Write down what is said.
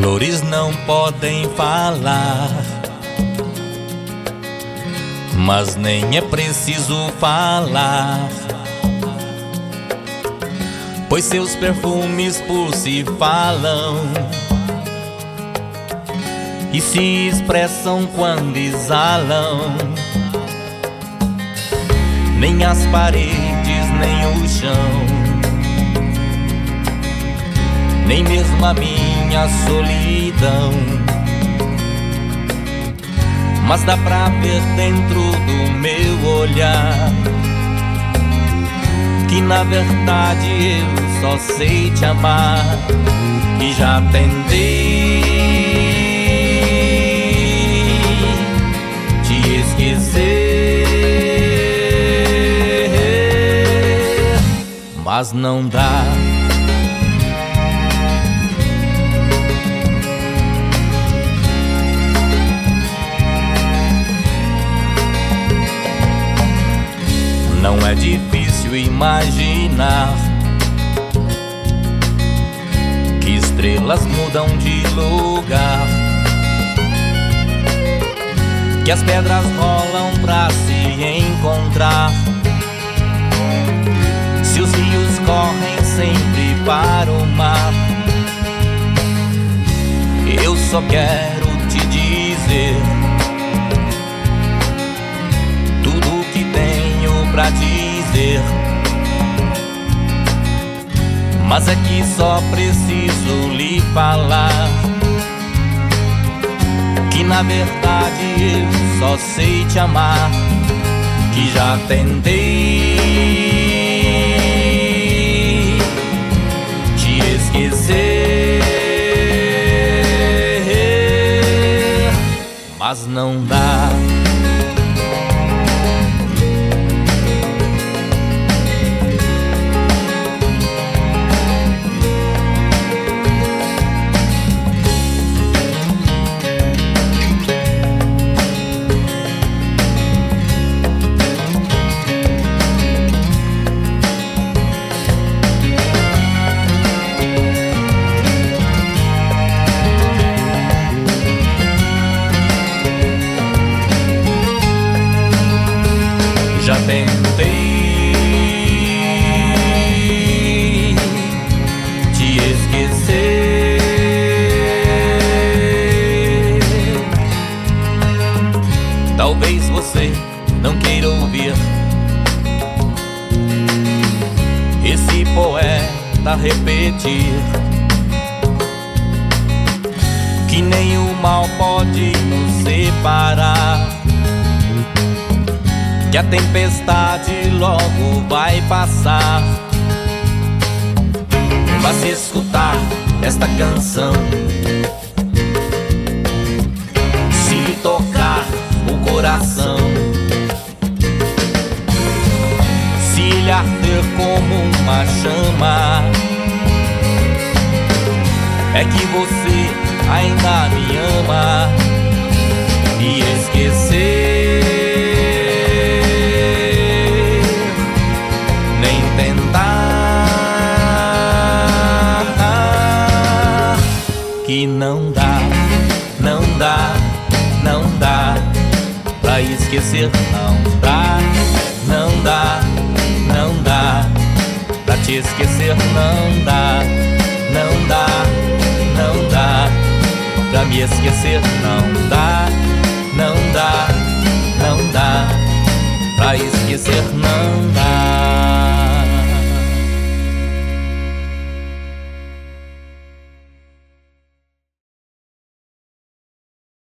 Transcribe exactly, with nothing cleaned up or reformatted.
Flores não podem falar, mas nem é preciso falar, pois seus perfumes por si falam e se expressam quando exalam. Nem as paredes, nem o chão, nem mesmo a minha solidão, mas dá pra ver dentro do meu olhar que na verdade eu só sei te amar. E já tentei te esquecer, mas não dá. Não é difícil imaginar que estrelas mudam de lugar, que as pedras rolam pra se encontrar, se os rios correm sempre para o mar. Eu só quero te dizer tudo o que tenho pra dizer, mas é que só preciso lhe falar que na verdade eu só sei te amar. Que já tentei te esquecer, mas não dá. Já tentei te esquecer. Talvez você não queira ouvir esse poeta repetir que nem o mal pode nos separar, que a tempestade logo vai passar. Mas se escutar esta canção, se lhe tocar o coração, se lhe arder como uma chama, é que você ainda me ama. E esquecer que não dá, não dá, não dá pra esquecer, não dá, não dá, não dá pra te esquecer, não dá, não dá, não dá pra me esquecer, não dá, não dá, não dá pra esquecer, não dá.